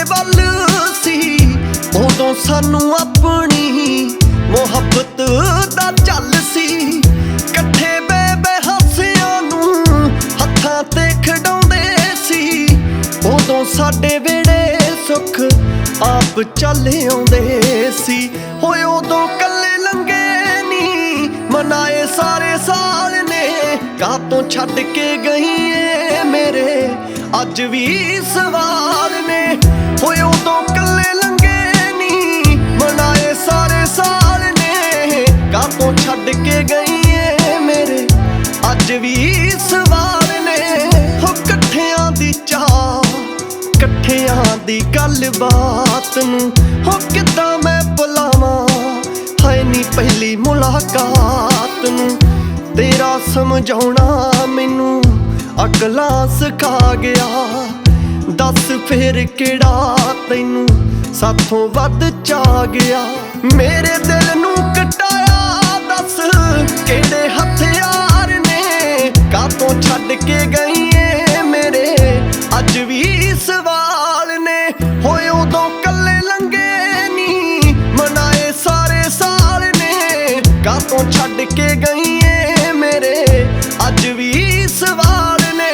ਵੱਲ ਸੀ ਉਦੋਂ ਸਾਨੂੰ ਆਪਣੀ ਮੁਹੱਬਤ ਦਾ ਚੱਲ ਸੀ। ਇਕੱਠੇ ਬੇਬੇ ਹਾਸਿਆਂ ਨੂੰ ਹੱਥਾਂ ਤੇ ਖਿਡਾਉਂਦੇ ਸੀ। ਉਦੋਂ ਸਾਡੇ ਵੇੜੇ ਸੁੱਖ ਆਪ ਚੱਲ ਆਉਂਦੇ ਸੀ। ਹੋਏ ਉਦੋਂ ਕੱਲੇ ਲੰਘੇ ਨੀ ਮਨਾਏ ਸਾਰੇ ਸਾਲ ਨੇ। ਕਾਹਤੋਂ ਛੱਡ ਕੇ ਗਈ ਏ ਮੇਰੇ ਅੱਜ ਵੀ ਸਵਾਲ ਨੇ। ਹੋਏ ਉਦੋਂ ਕੱਲੇ ਲੰਘੇ ਨੀ ਮਨਾਏ ਸਾਰੇ ਸਾਲ ਨੇ। ਕਾਹਤੋਂ ਛੱਡ ਕੇ ਗਈ ਏ ਮੇਰੇ ਅੱਜ ਵੀ ਸਵਾਲ ਨੇ। ਹੋ ਇਕੱਠਿਆਂ ਦੀ ਚਾਹ ਇਕੱਠਿਆਂ ਦੀ ਗੱਲਬਾਤ ਨੂੰ ਹੋ ਕਿੱਦਾਂ ਮੈਂ ਭੁਲਾਵਾਂ। ਹਾਏ ਨੀ ਪਹਿਲੀ ਮੁਲਾਕਾਤ ਨੂੰ ਤੇਰਾ ਸਮਝਾਉਣਾ ਮੈਨੂੰ ਅਕਲਾਂ ਸਿਖਾ ਗਿਆ। ਦੱਸ ਫੇਰ ਕਿਹੜਾ ਤੈਨੂੰ ਸਾਥੋਂ ਵੱਧ ਚਾ ਗਿਆ। ਮੇਰੇ ਦਿਲ ਨੂੰ ਕਟਾਇਆ ਦੱਸ ਕਿਹੜੇ ਹਥਿਆਰ ਨੇ। ਕਾਹਤੋਂ ਛੱਡ ਕੇ ਗਈ ਏ ਮੇਰੇ ਅੱਜ ਵੀ ਸਵਾਲ ਨੇ। ਹੋਏ ਉਦੋਂ ਕੱਲੇ ਲੰਘੇ ਨੀ ਮਨਾਏ ਸਾਰੇ ਸਾਲ ਨੇ। ਕਾਹਤੋਂ ਛੱਡ ਕੇ ਗਈ ਏ ਮੇਰੇ ਅੱਜ ਵੀ ਸਵਾਲ ਨੇ।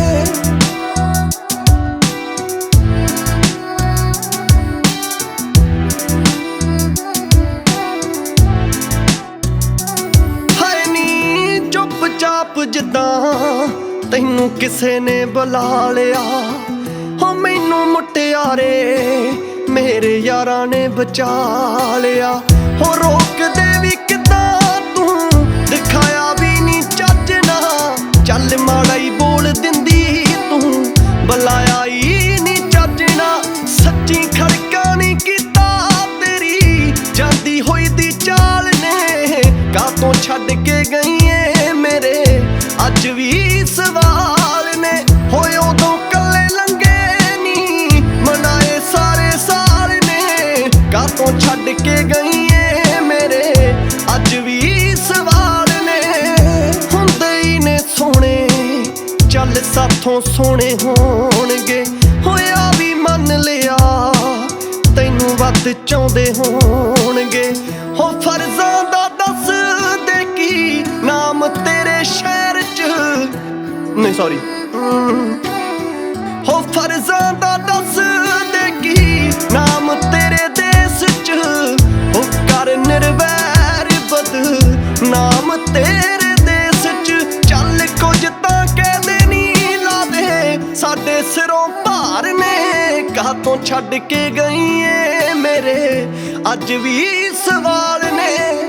ਹਾਏ ਨੀ ਚੁੱਪ ਚਾਪ ਜਿੱਦਾਂ ਤੈਨੂੰ ਕਿਸੇ ਨੇ ਬੁਲਾ ਲਿਆ। ਹੋ ਮੈਨੂੰ ਮੁਟਿਆਰੇ ਮੇਰੇ ਯਾਰਾਂ ਨੇ ਬਚਾ ਲਿਆ। ਹੋ ਰੋਕਦੇ ਵੀ ਕਿੱਦਾਂ ਤੂੰ ਦਿਖਾਇਆ ਵੀ ਨੀ ਚੱਜ ਨਾ। ਚੱਲ ਮਾੜਾ ਈ ਬੋਲ ਦਿੰਦੀ ਤੂੰ ਬੁਲਾਇਆ ਈ ਨੀ ਚੱਜ ਨਾ। ਸੱਚੀ ਖੜਕਾ ਨੀ ਕੀਤਾ ਤੇਰੀ ਜਾਂਦੀ ਹੋਈ ਦੀ ਚਾਲ ਨੇ। ਕਾਹਤੋਂ ਛੱਡ ਕੇ ਗਈ ਏ ਮੇਰੇ ਅੱਜ ਵੀ ਸਵਾਲ ਨੇ। ਹੋਏ ਉਦੋਂ ਕੱਲੇ ਲੰਘੇ ਨੀ ਮਨਾਏ ਸਾਰੇ ਸਾਲ ਨੇ। ਕਾਹਤੋਂ ਛੱਡ ਕੇ ਗਈ ਏ ਮੇਰੇ ਅੱਜ ਵੀ ਸਵਾਲ ਨੇ। ਹੁੰਦੇ ਈ ਨੇ ਸੋਹਣੇ ਚੱਲ ਸਾਥੋਂ ਸੋਹਣੇ ਹੋਣਗੇ। ਹੋਇਆ ਵੀ ਮੰਨ ਲਿਆ ਤੈਨੂੰ ਵੱਧ ਚਾਹੁੰਦੇ ਹੋਣਗੇ। ਹੋ ਫਰਜ਼ਾਂ ਦਾ ਦੱਸ ਦੇ ਕੀ ਨਾਮ ਤੇਰੇ ਸ਼ਹਿਰ ਚ ਨਹੀਂ ਸੌਰੀ ਹੋ ਫਰਜ਼ਾਂ ਦਾ ਦੱਸ ਦੇ ਕੀ ਨਾਮ ਤੇਰੇ ਦੇਸ਼ ਚ। ਹੋ ਕਰ ਨਿਰਵੈਰ ਬਦਨਾਮ ਤੇਰੇ ਦੇਸ਼ ਚ। ਚੱਲ ਕੁਝ ਤਾਂ ਕਹਿ ਨੀ ਲਾ ਦੇ ਸਾਡੇ ਸਿਰੋਂ ਭਾਰ ਨੇ। ਕਾਹਤੋਂ ਛੱਡ ਕੇ ਗਈ ਏ ਮੇਰੇ ਅੱਜ ਵੀ ਸਵਾਲ ਨੇ।